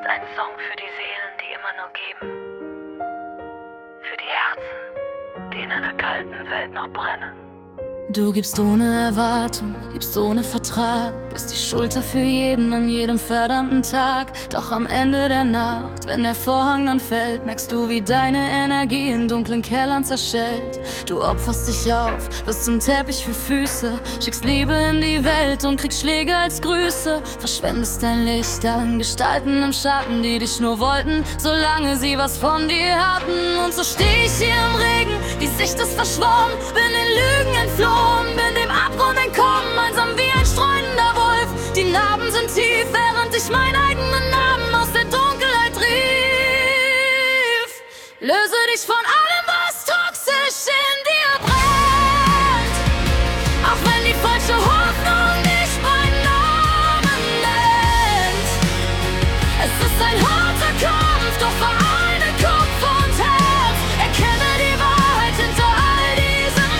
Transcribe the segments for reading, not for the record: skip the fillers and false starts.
ist ein Song für die Seelen, die immer nur geben. Für die Herzen, die in einer kalten Welt noch brennen. Du gibst ohne Erwartung, gibst ohne Vertrag, bist die Schulter für jeden an jedem verdammten Tag. Doch am Ende der Nacht, wenn der Vorhang dann fällt, merkst du, wie deine Energie in dunklen Kellern zerschellt. Du opferst dich auf, wirst zum Teppich für Füße, schickst Liebe in die Welt und kriegst Schläge als Grüße. Verschwendest dein Licht an Gestalten im Schatten, die dich nur wollten, solange sie was von dir hatten. Und so steh ich hier im Regen, die Sicht ist verschwommen, bin in Lügen entflohen, bin dem Abgrund entkommen, einsam wie ein streunender Wolf. Die Narben sind tief, während ich meinen eigenen Namen aus der Dunkelheit rief. Löse dich von allem, was toxisch in dir brennt, auch wenn die falsche Hoffnung dich beim Namen nennt. Es ist ein harter Kampf, doch vereine Kopf und Herz. Erkenne die Wahrheit hinter all diesem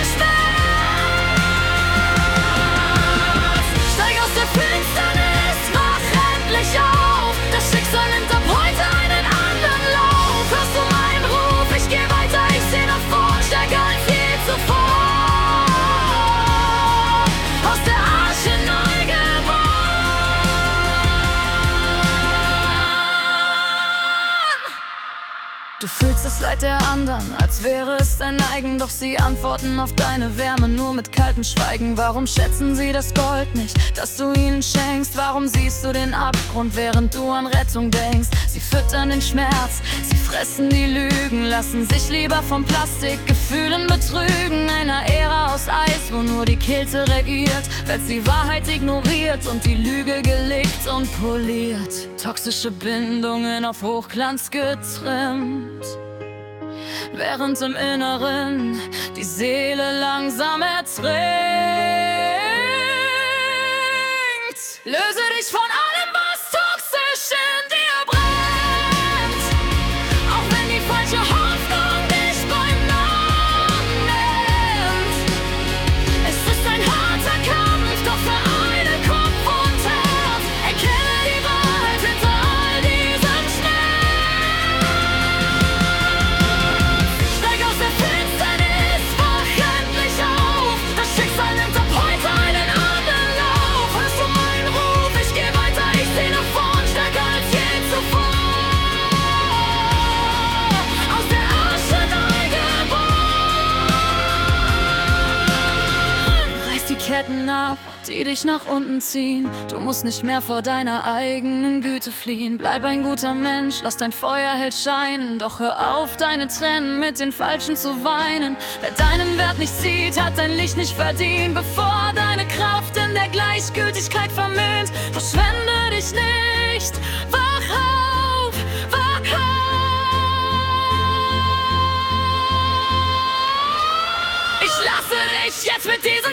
Schmerz. Steig aus der Finsternis, wach endlich auf. Das Schicksal nimmt ab heute einen anderen Lauf. Hörst du meinen Ruf? Ich geh weiter, ich seh nach vorn, stärker als je zuvor. Aus der Asche neu geboren. Du fühlst das Leid der anderen, als wäre es dein eigen. Doch sie antworten auf deine Wärme nur mit kaltem Schweigen. Warum schätzen sie das Gold nicht, das du ihnen schenkst? Warum siehst du den Abgrund, während du an Rettung denkst? Sie füttern den Schmerz, sie fressen die Lügen, lassen sich lieber vom Plastikgefühlen betrügen. Einer Ära aus Eis, wo nur die Kälte regiert, wird die Wahrheit ignoriert und die Lüge gelegt und poliert. Toxische Bindungen auf Hochglanz getrimmt, während im Inneren die Seele langsam ertrinkt. Löse dich von allem, was toxisch in dir brennt, auch wenn die falsche Hoffnung dich beim Namen nennt. Es ist ein harter Kampf, doch vereine Kopf und Herz. Erkenne die Wahrheit hinter all diesem Schmerz. Steig aus der Finsternis, wach endlich auf. Das Schicksal nimmt ab heute einen anderen Lauf. Hörst du meinen Ruf? Ich geh weiter, ich seh nach vorn, stärker als je zuvor. Aus der Asche neu geboren. Reiß die Ketten ab, die dich nach unten ziehen. Du musst nicht mehr vor deiner eigenen Güte fliehen. Bleib ein guter Mensch, lass dein Feuer hell scheinen. Doch hör auf, deine Tränen mit den Falschen zu weinen. Wer deinen Wert nicht sieht, hat dein Licht nicht verdient. Bevor deine Kraft in der Gleichgültigkeit vermöhnt, verschwende dich nicht. Wach auf, wach auf. Ich lasse dich jetzt mit diesem